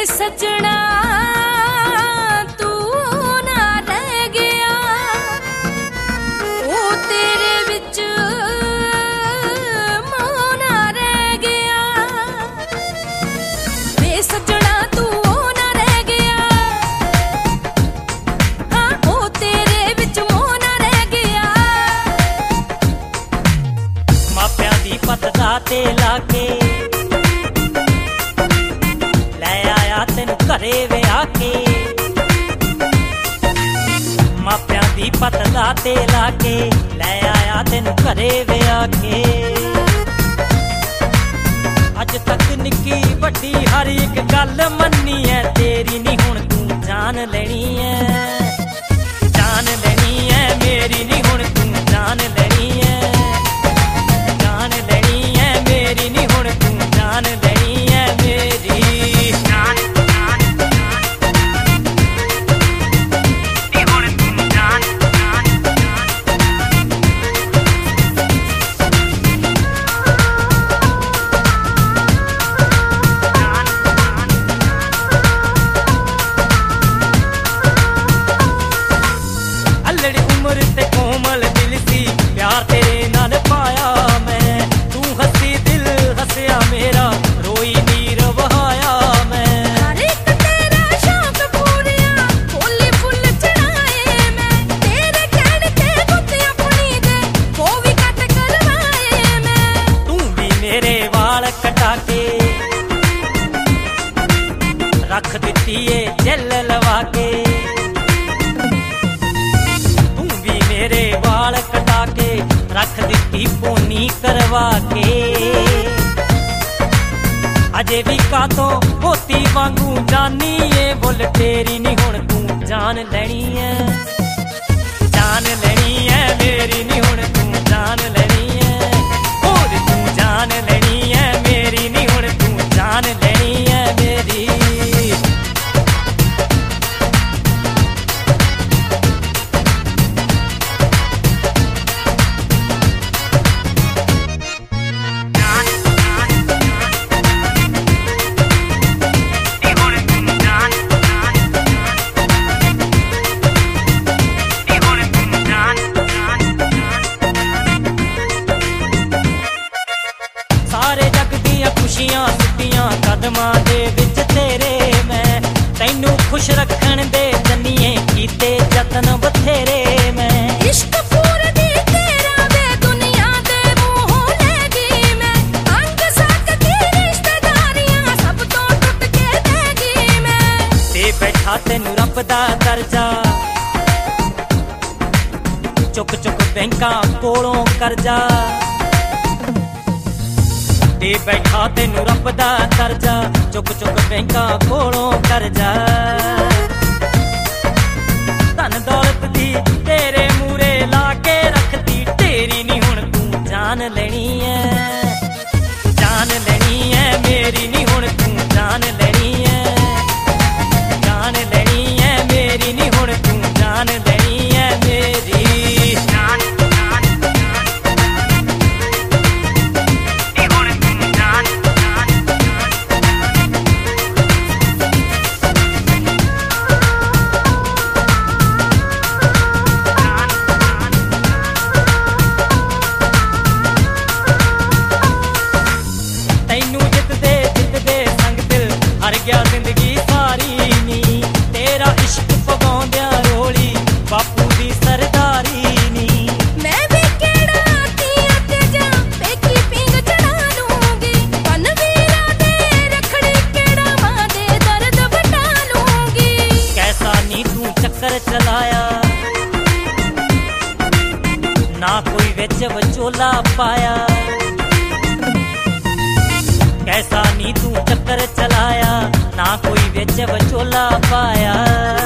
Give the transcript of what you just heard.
सजना तू ना रह गया, ओ तेरे विच मोना रह गया। वे सजना तू ना रह गया, हाँ ओ तेरे विच मोना रह गया। मापियां दी पत दा ते लाके तेनू घरे विआह के, मापियां दी पत दा ते लाके लै आया तेनू घरे विआह के। अज तक निक्की वड्डी हर एक गल मन्नी है तेरी, नी हुण तू जान लेनी है, जान लेनी है मेरी, नी हुण तू जान लेनी है, जान लेनी है मेरी, नी हुण तू जान लेनी है मेरी। उम्र ते कोमल दिल सी प्यार तेरे नाल पाया मैं, तू हसी दिल हसया मेरा रोई नीर बहाया मैं। हर एक तेरा शौक पूरिया फुल फुल चढ़ाए मैं, तेरे कहने ते गुत्ते अपनी दे वो भी कट करवाए मैं। तू भी मेरे वाल कटा के रख दिती है जेल लवा के, मेरे वाल कटा के रख दिती पोनी करवा के। अजे भी कातों मोती वांगू जानी है बोल तेरी, नी हुण तू जान लेनी है, जान लेनी है मेरी, नी हुण तू जान लेनी है, और तू जान लेनी है मेरी, नी हुण तू जान लेनी है मेरी। सारे जग दियां खुशियां सुटियां कदमां दे विच तेरे मैं, तैनू खुश रखण दे जन्निए कीते जतन बथेरे मैं। इश्क पूर दी तेरा वे दुनिया दे मोह ले गई मैं, अंग सक दी रिश्तेदारियां सब तो टुट के दे गई मैं। ते बैठा तेनू रब दा दर्जा चुक चुक बैंकां कोलों करजा, ते बैठा तेनू रब दा दर्जा चुक चुक बैंकां कोलों करजा। धन दौलत दी तेरे मूरे ला के रखती तेरी, नी हुण तू जान लेनी है, जान लेनी है मेरी, नी हुण तू जान लेनी है, जान लेनी है मेरी, नी हुण तू जान लेनी है मेरी। हर गया जिंदगी सारी नी तेरा इश्क पगाउंदियां रोली बापू दी सरदारी नी। मैं भी केड़ा तिया ते जा पेकी पिंग चढ़ा लूंगी, पनवीरा दे रखड़ी केड़ा मां दे दर्द बटा लूंगी। कैसा नी तू चक्कर चलाया ना कोई विच विचोला पाया, कैसा नी तू चक्कर चलाया ना कोई विच विचोला पाया।